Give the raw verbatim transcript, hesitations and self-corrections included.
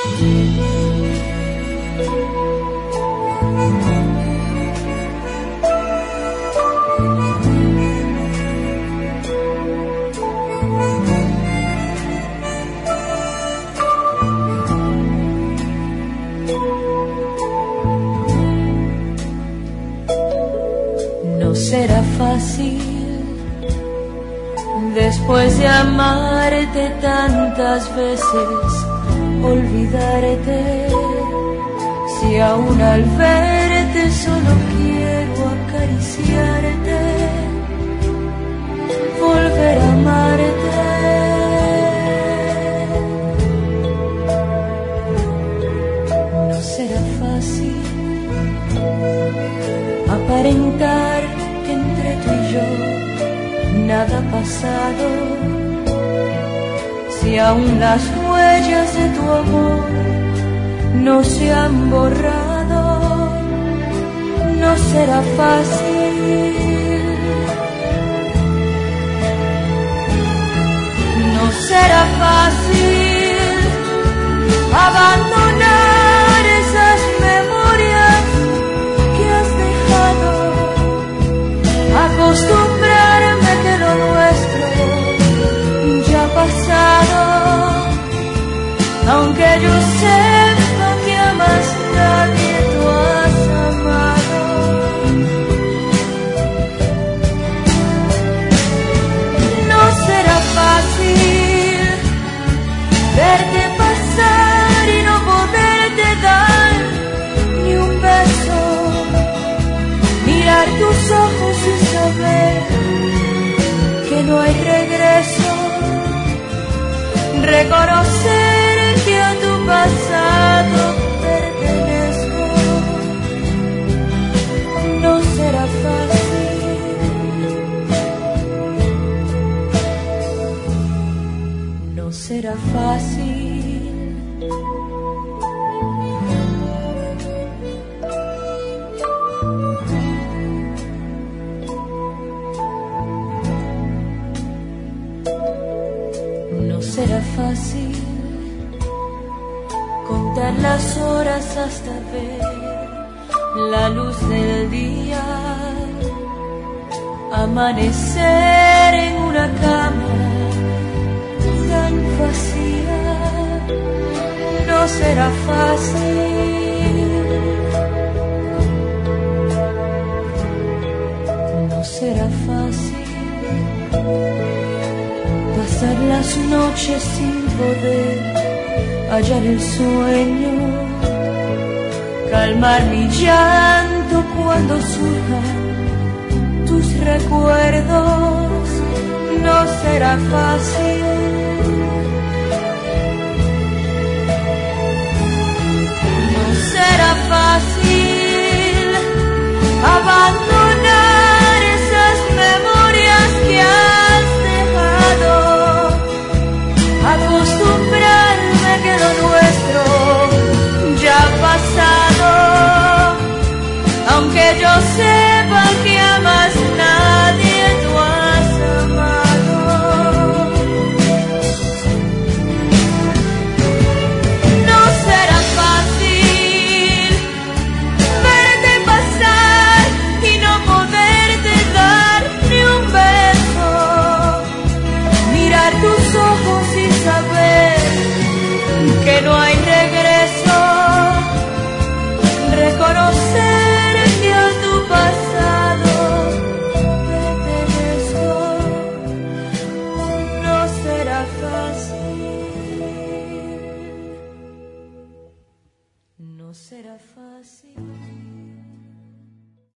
No será fácil después de amarte tantas veces olvidarte, si aún al verte solo quiero acariciarte, volver a amarte. No será fácil aparentar que entre tú y yo nada ha pasado, si aún las huellas de tu amor no se han borrado. No será fácil, no será fácil abandonar esas memorias que has dejado, acostumbrarme que lo nuestro ya ha pasado, aunque yo sepa que a más nadie tú has amado. No será fácil verte pasar y no poderte dar ni un beso, mirar tus ojos y saber que no hay regreso, reconocer que a tu pasado pertenezco. No será fácil, no será fácil. No será fácil contar las horas hasta ver la luz del día, amanecer en una cama tan vacía. No será fácil, no será fácil pasar las noches sin poder hallar el sueño, calmar mi llanto cuando surjan tus recuerdos. No será fácil, no será fácil abandonar esas memorias que has dejado, acostumbrarme que lo nuestro ya ha pasado, aunque yo sepa que a más nadie tú has amado. No será fácil verte pasar y no poderte dar ni un beso, mirar tus ojos y saber que no hay regreso, reconocer que a tu pasado pertenezco. No será fácil, no será fácil.